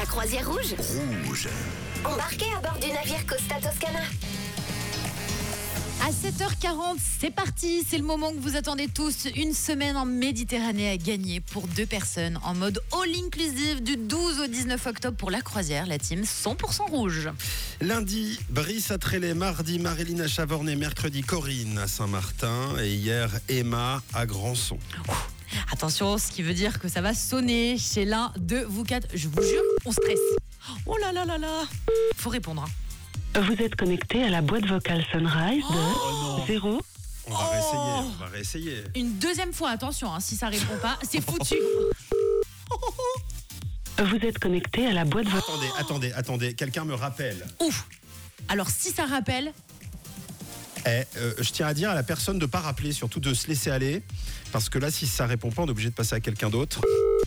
croisière rouge. Rouge. Embarquez à bord du navire Costa Toscana. À 7h40, c'est parti. C'est le moment que vous attendez tous. Une semaine en Méditerranée à gagner pour 2 personnes en mode all-inclusive du 12 au 19 octobre pour la croisière, la team 100% rouge. Lundi, Brice à Trélé. Mardi, Marilyn à Chavornay. Mercredi, Corinne à Saint-Martin. Et hier, Emma à Grandson. Attention, ce qui veut dire que ça va sonner chez l'un de vous 4. Je vous jure, on stresse. Oh là là là là. Faut répondre. Vous êtes connecté à la boîte vocale Sunrise de 0. On va réessayer. Une deuxième fois, attention, si ça répond pas, c'est foutu. Vous êtes connecté à la boîte vocale. Attendez, quelqu'un me rappelle. Ouf. Alors, si ça rappelle, Je tiens à dire à la personne de ne pas rappeler, surtout de se laisser aller. Parce que là, si ça répond pas, on est obligé de passer à quelqu'un d'autre.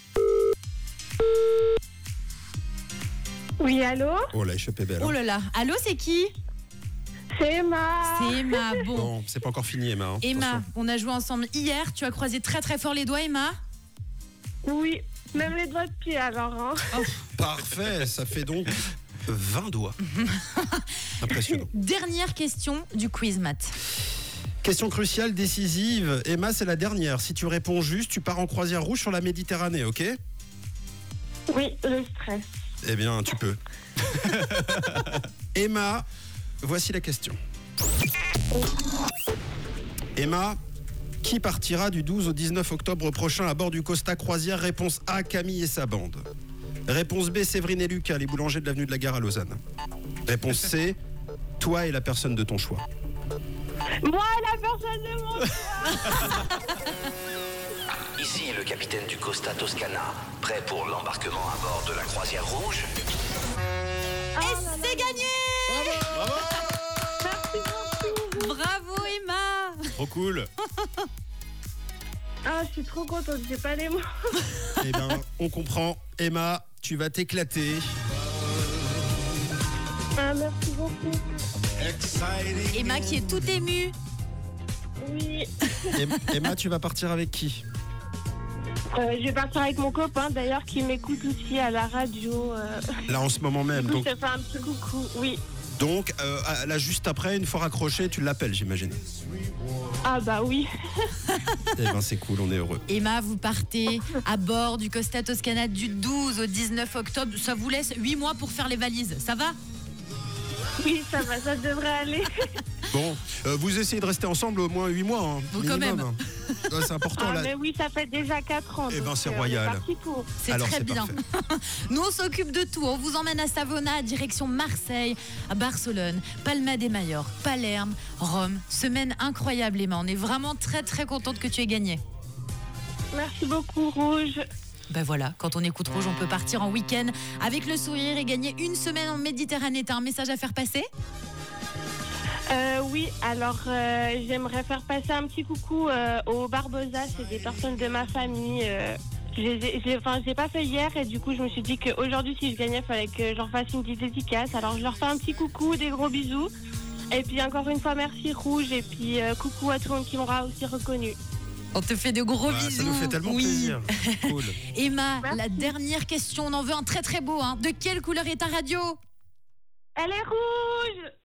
Oui, allô? Oh là, échappé belle. oh là là. Allô, c'est qui? C'est Emma. C'est Emma. Bon. Bon, c'est pas encore fini, Emma. Emma, Attention. on a joué ensemble hier. Tu as croisé très très fort les doigts, Emma? Oui, même les doigts de pied alors. Hein. Parfait, ça fait donc 20 doigts. Impressionnant. Dernière question du quiz math. Question cruciale, décisive. Emma, c'est la dernière. Si tu réponds juste, tu pars en croisière rouge sur la Méditerranée, ok? Oui, le stress. Eh bien, tu peux. Emma, voici la question. Emma, qui partira du 12 au 19 octobre prochain à bord du Costa Croisière? Réponse A, Camille et sa bande. Réponse B, Séverine et Lucas, les boulangers de l'avenue de la Gare à Lausanne. Réponse C, toi et la personne de ton choix. Moi, la personne de mon choix. Ici le capitaine du Costa Toscana, prêt pour l'embarquement à bord de la croisière rouge. Et c'est gagné! Bravo Emma! Trop cool. Ah, je suis trop contente, j'ai pas les mots. Eh bien, on comprend. Emma, tu vas t'éclater. Ah, merci beaucoup. Emma qui est toute émue. Oui. Emma, tu vas partir avec qui? Je vais partir avec mon copain d'ailleurs qui m'écoute aussi à la radio. Là, en ce moment même. Du coup, Donc, je te fais un petit coucou. Oui. Là, juste après, une fois raccroché, tu l'appelles, j'imagine. Ah bah oui. Eh bien, c'est cool, on est heureux. Emma, vous partez à bord du Costa Toscana du 12 au 19 octobre. Ça vous laisse 8 mois pour faire les valises. Ça va? Oui, ça va, ça devrait aller. Bon, vous essayez de rester ensemble au moins 8 mois. Hein, Bon, quand minimum, même. hein. Ouais, c'est important. Ah là. mais oui, ça fait déjà 4 ans. Eh ben, donc, c'est on est royal. parti pour. C'est Alors, très c'est bien. parfait. Nous, on s'occupe de tout. On vous emmène à Savona, direction Marseille, à Barcelone, Palma de Mallorca, Palerme, Rome. Semaine incroyable, Emma. On est vraiment très, très contente que tu aies gagné. Merci beaucoup, Rouge. Ben voilà, quand on écoute Rouge, on peut partir en week-end avec le sourire et gagner une semaine en Méditerranée. T'as un message à faire passer? Oui, alors j'aimerais faire passer un petit coucou aux Barbosa, c'est des personnes de ma famille. J'ai pas fait hier et du coup je me suis dit qu'aujourd'hui si je gagnais, il fallait que je leur fasse une petite dédicace. Alors je leur fais un petit coucou, des gros bisous. Et puis encore une fois merci Rouge et puis coucou à tout le monde qui m'aura aussi reconnu. On te fait de gros bisous. Ça nous fait tellement Oui. plaisir. Cool. Emma, Merci. la dernière question, on en veut un très très beau. De quelle couleur est ta radio? Elle est rouge!